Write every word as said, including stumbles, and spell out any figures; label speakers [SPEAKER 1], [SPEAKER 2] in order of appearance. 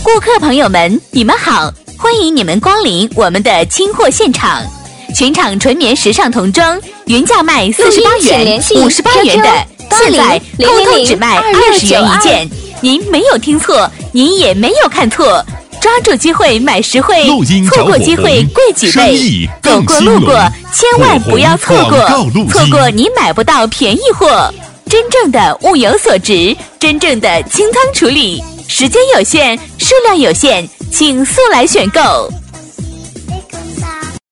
[SPEAKER 1] 顾客朋友们，你们好，欢迎你们光临我们的清货现场。全场纯棉时尚童装，原价卖四十八元、五十八元的，现在偷偷只卖二十元一件。您没有听错，您也没有看错。抓住机会买实惠，错过机会贵几倍。走过路过，千万不要错过，错过你买不到便宜货。真正的物有所值，真正的清仓处理，时间有限，数量有限，请速来选购。